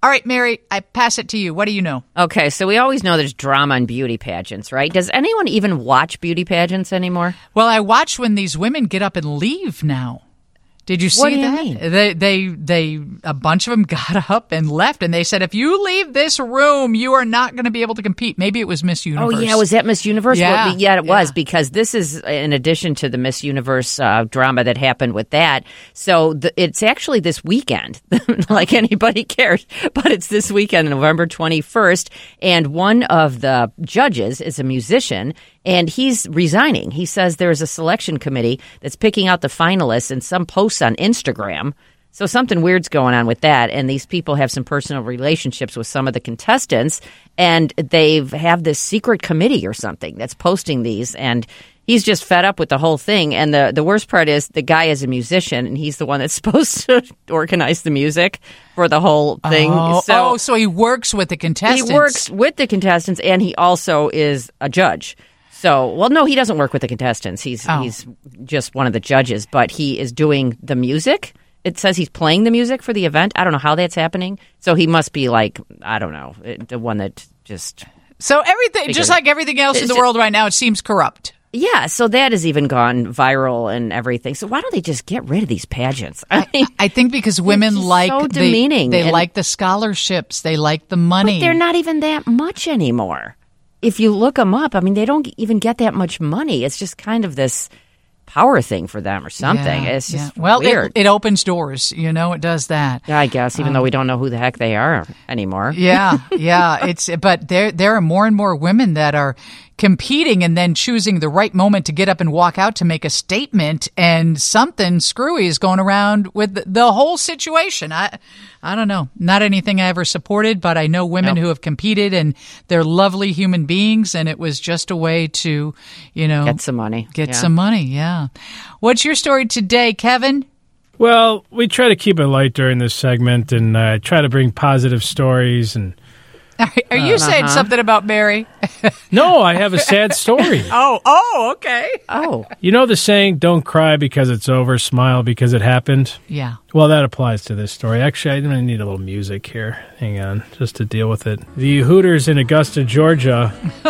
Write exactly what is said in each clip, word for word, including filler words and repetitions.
All right, Mary, I pass it to you. What do you know? Okay, so we always know there's drama in beauty pageants, right? Does anyone even watch beauty pageants anymore? Well, I watch when these women get up and leave now. Did you see what do you that? Mean? They, they, they, a bunch of them got up and left, and they said, if you leave this room, you are not going to be able to compete. Maybe it was Miss Universe. Oh, yeah, was that Miss Universe? Yeah, well, yeah, it was, yeah. because this is in addition to the Miss Universe uh, drama that happened with that. So the, it's actually this weekend, like anybody cares, but it's this weekend, November twenty-first, and one of the judges is a musician, and he's resigning. He says there's a selection committee that's picking out the finalists and some posts on Instagram. So something weird's going on with that. And these people have some personal relationships with some of the contestants. And they have this secret committee or something that's posting these. And he's just fed up with the whole thing. And the, the worst part is the guy is a musician, and he's the one that's supposed to organize the music for the whole thing. Oh, so, oh, so he works with the contestants. He works with the contestants, and he also is a judge. So, well, no, he doesn't work with the contestants. He's Oh. he's just one of the judges, but he is doing the music. It says he's playing the music for the event. I don't know how that's happening. So he must be like, I don't know, the one that just... So everything, just like everything else in the world right now, it seems corrupt. Yeah, so that has even gone viral and everything. So why don't they just get rid of these pageants? I mean, I think because women just like so they, demeaning. they And- like the scholarships, they like the money. But they're not even that much anymore. If you look them up, I mean, they don't even get that much money. It's just kind of this power thing for them or something. Yeah, it's just yeah. well, weird. It, it opens doors. You know, it does that. Yeah, I guess, even Um, though we don't know who the heck they are anymore. Yeah, yeah. It's but there there are more and more women that are competing and then choosing the right moment to get up and walk out to make a statement, and something screwy is going around with the, the whole situation. I I don't know. Not anything I ever supported, but I know women Nope. who have competed, and they're lovely human beings, and it was just a way to, you know, Get some money. Get Yeah. some money, yeah. What's your story today, Kevin? Well, we try to keep it light during this segment and uh, try to bring positive stories. And Are, are you saying Uh-huh. something about Mary? no, I have a sad story. Oh, oh, okay. Oh, You know the saying, don't cry because it's over, smile because it happened? Yeah. Well, that applies to this story. Actually, I need a little music here. Hang on, just to deal with it. The Hooters in Augusta, Georgia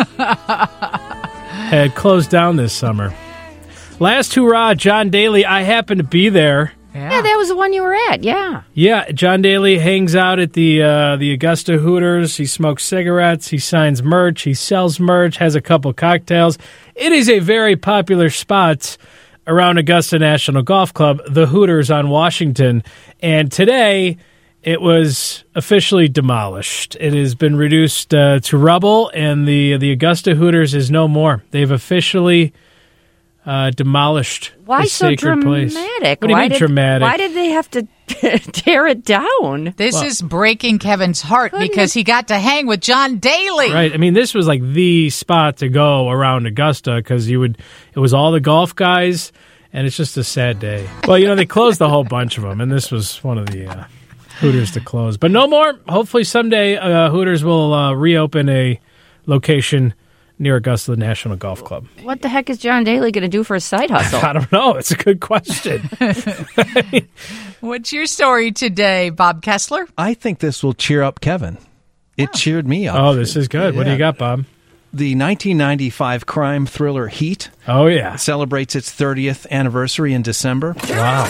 had closed down this summer. Last hurrah, John Daly. I happened to be there. yeah, that was the one you were at. Yeah. Yeah, John Daly hangs out at the uh, the Augusta Hooters. He smokes cigarettes. He signs merch. He sells merch. Has a couple cocktails. It is a very popular spot around Augusta National Golf Club, the Hooters on Washington. And today, it was officially demolished. It has been reduced uh, to rubble, and the the Augusta Hooters is no more. They've officially uh, demolished Why the so sacred place. dramatic? What do you why mean did, dramatic? Why did they have to tear it down? This is breaking Kevin's heart because he got to hang with John Daly. Right. I mean, this was like the spot to go around Augusta because you would. It was all the golf guys, and it's just a sad day. Well, you know, they closed a whole bunch of them, and this was one of the uh, Hooters to close. But no more. Hopefully, someday uh, Hooters will uh, reopen a location near Augusta National Golf Club. What the heck is John Daly going to do for a side hustle? I don't know. It's a good question. What's your story today, Bob Kessler? I think this will cheer up Kevin. It cheered me up. Oh, this is good. What do you got, Bob? The nineteen ninety-five crime thriller Heat Oh, yeah. celebrates its thirtieth anniversary in December. Wow.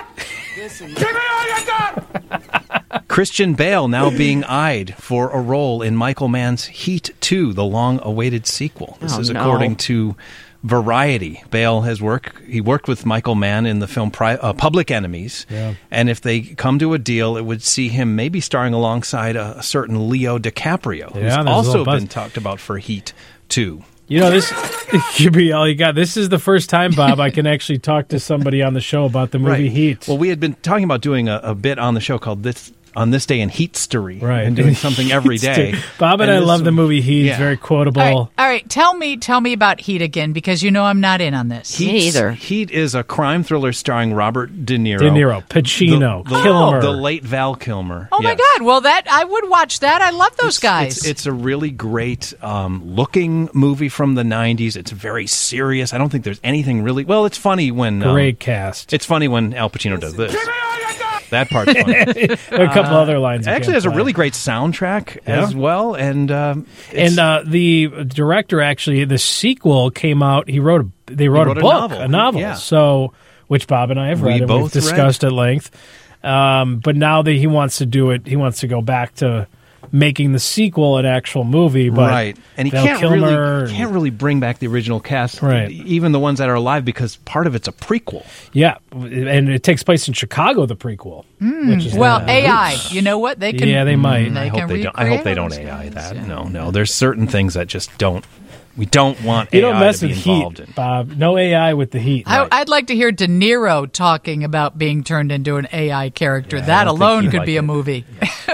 Christian Bale now being eyed for a role in Michael Mann's Heat two, the long-awaited sequel. This Oh, is no. according to Variety. Bale has worked. He worked with Michael Mann in the film Pri- uh, Public Enemies, Yeah. and if they come to a deal, it would see him maybe starring alongside a, a certain Leo DiCaprio, Yeah, who's there's a also little buzz. been talked about for Heat two. You know, this could be all you got. This is the first time, Bob, I can actually talk to somebody on the show about the movie Heat. Well, we had been talking about doing a, a bit on the show called This on This Day in Heatstery, Right. and doing something every day. Bob and, And I this love the one- movie Heat. Yeah. It's very quotable. All right, all right. Tell me, tell me about Heat again, because you know I'm not in on this. Me Heat's- either. Heat is a crime thriller starring Robert De Niro. De Niro, Pacino, the, the, Kilmer. the late Val Kilmer. Oh my Yes. God! Well, that I would watch that. I love those It's, guys. It's, it's a really great um, looking movie from the nineties. It's very serious. I don't think there's anything really. Well, it's funny when um, Great cast. It's funny when Al Pacino does this. That part's funny. a couple uh, other lines. Actually, there's a really great soundtrack yeah. as well, and um, and uh, the director actually, the sequel came out. He wrote a they wrote, wrote a a book, novel. a novel. Yeah. So, which Bob and I have read, we and both we've discussed read. at length. Um, but now that he wants to do it, he wants to go back to making the sequel an actual movie. But right, and he Val can't Kilmer really can't really bring back the original cast, right. even the ones that are alive, because part of it's a prequel. Yeah, and it takes place in Chicago. The prequel. Mm. Which is well, the, A I. You know what they can? Yeah, they might. They I hope can they don't. I hope they don't recreate A I that. yeah. No, no. There's certain things that just don't. We don't want you A I don't mess to be with involved heat, in. Bob. No A I with the heat. I, Right. I'd like to hear De Niro talking about being turned into an A I character. Yeah, I that don't think alone he'd could like be a it. movie.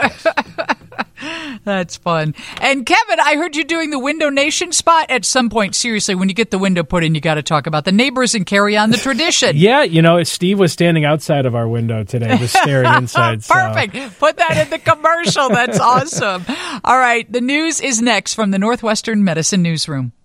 That's fun. And Kevin, I heard you doing the Window Nation spot at some point. Seriously, when you get the window put in, you got to talk about the neighbors and carry on the tradition. Yeah, you know, Steve was standing outside of our window today, just staring inside. So. Perfect. Put that in the commercial. That's awesome. All right. The news is next from the Northwestern Medicine Newsroom.